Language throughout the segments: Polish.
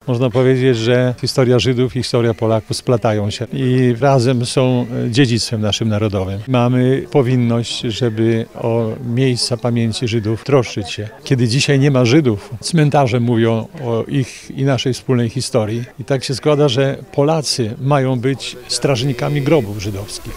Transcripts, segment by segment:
Można powiedzieć, że historia Żydów i historia Polaków splatają się i razem są dziedzictwem naszym narodowym. Mamy powinność, żeby o miejsca pamięci Żydów troszczyć się. Kiedy dzisiaj nie ma Żydów, cmentarze mówią o ich i naszej wspólnej historii. I tak się składa, że Polacy mają być strażnikami grobów żydowskich.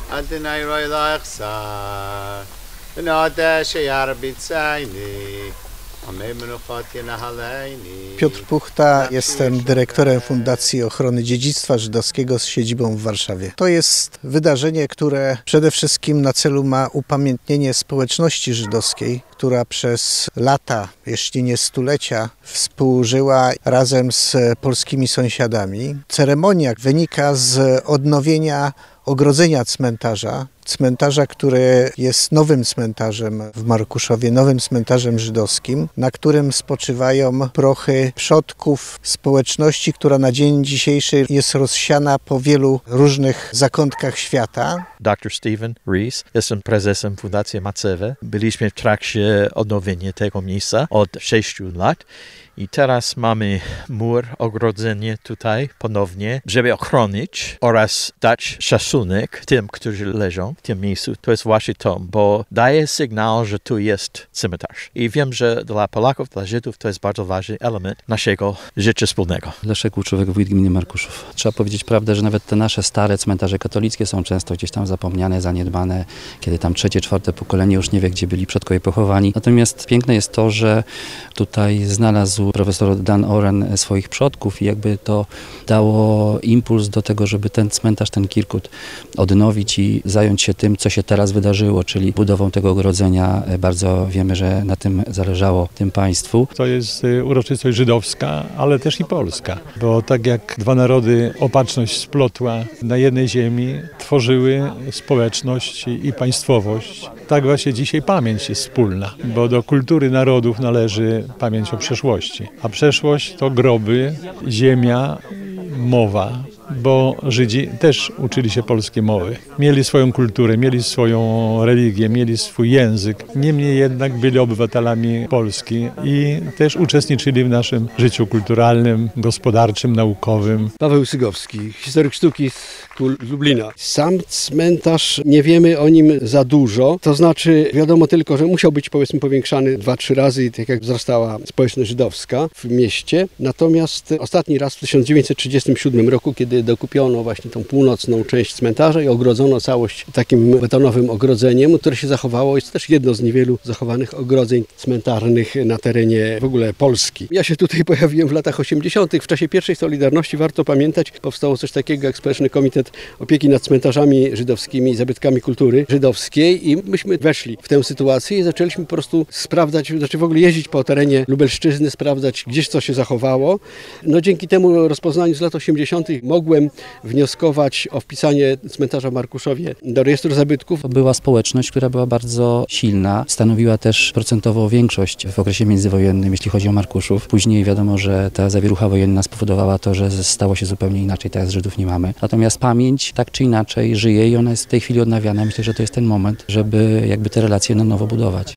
Piotr Puchta, jestem dyrektorem Fundacji Ochrony Dziedzictwa Żydowskiego z siedzibą w Warszawie. To jest wydarzenie, które przede wszystkim na celu ma upamiętnienie społeczności żydowskiej, która przez lata, jeśli nie stulecia, współżyła razem z polskimi sąsiadami. Ceremonia wynika z odnowienia ogrodzenia cmentarza, który jest nowym cmentarzem w Markuszowie, nowym cmentarzem żydowskim, na którym spoczywają prochy przodków społeczności, która na dzień dzisiejszy jest rozsiana po wielu różnych zakątkach świata. Dr. Steven Rees, jestem prezesem Fundacji Macewe. Byliśmy w trakcie odnowienia tego miejsca od 6 lat. I teraz mamy mur, ogrodzenie tutaj ponownie, żeby ochronić oraz dać szacunek tym, którzy leżą w tym miejscu. To jest właśnie to, bo daje sygnał, że tu jest cmentarz. I wiem, że dla Polaków, dla Żydów to jest bardzo ważny element naszego życia wspólnego. Leszek Kłuczówek, wójt gminy Markuszów. Trzeba powiedzieć prawdę, że nawet te nasze stare cmentarze katolickie są często gdzieś tam zapomniane, zaniedbane, kiedy tam trzecie, czwarte pokolenie już nie wie, gdzie byli przodkowie pochowani. Natomiast piękne jest to, że tutaj znalazł profesor Dan Oren swoich przodków i jakby to dało impuls do tego, żeby ten cmentarz, ten Kirkut odnowić i zająć się tym, co się teraz wydarzyło, czyli budową tego ogrodzenia. Bardzo wiemy, że na tym zależało tym państwu. To jest uroczystość żydowska, ale też i polska, bo tak jak dwa narody opatrzność splotła na jednej ziemi, tworzyły społeczność i państwowość. Tak właśnie dzisiaj pamięć jest wspólna, bo do kultury narodów należy pamięć o przeszłości. A przeszłość to groby, ziemia, mowa, bo Żydzi też uczyli się polskiej mowy. Mieli swoją kulturę, mieli swoją religię, mieli swój język. Niemniej jednak byli obywatelami Polski i też uczestniczyli w naszym życiu kulturalnym, gospodarczym, naukowym. Paweł Sygowski, historyk sztuki z Lublina. Sam cmentarz, nie wiemy o nim za dużo, to znaczy wiadomo tylko, że musiał być powiedzmy powiększany 2-3 razy, tak jak wzrastała społeczność żydowska w mieście. Natomiast ostatni raz w 1937 roku, kiedy dokupiono właśnie tą północną część cmentarza i ogrodzono całość takim betonowym ogrodzeniem, które się zachowało. Jest też jedno z niewielu zachowanych ogrodzeń cmentarnych na terenie w ogóle Polski. Ja się tutaj pojawiłem w latach 80. W czasie pierwszej Solidarności, warto pamiętać, powstało coś takiego jak Społeczny Komitet Opieki nad Cmentarzami Żydowskimi i Zabytkami Kultury Żydowskiej i myśmy weszli w tę sytuację i zaczęliśmy po prostu sprawdzać, znaczy w ogóle jeździć po terenie Lubelszczyzny, sprawdzać gdzieś co się zachowało. No dzięki temu rozpoznaniu z lat 80. mogłem wnioskować o wpisanie cmentarza w Markuszowie do rejestru zabytków. To była społeczność, która była bardzo silna, stanowiła też procentowo większość w okresie międzywojennym, jeśli chodzi o Markuszów. Później wiadomo, że ta zawierucha wojenna spowodowała to, że stało się zupełnie inaczej, teraz Żydów nie mamy. Natomiast pamięć tak czy inaczej żyje i ona jest w tej chwili odnawiana. Myślę, że to jest ten moment, żeby jakby te relacje na nowo budować.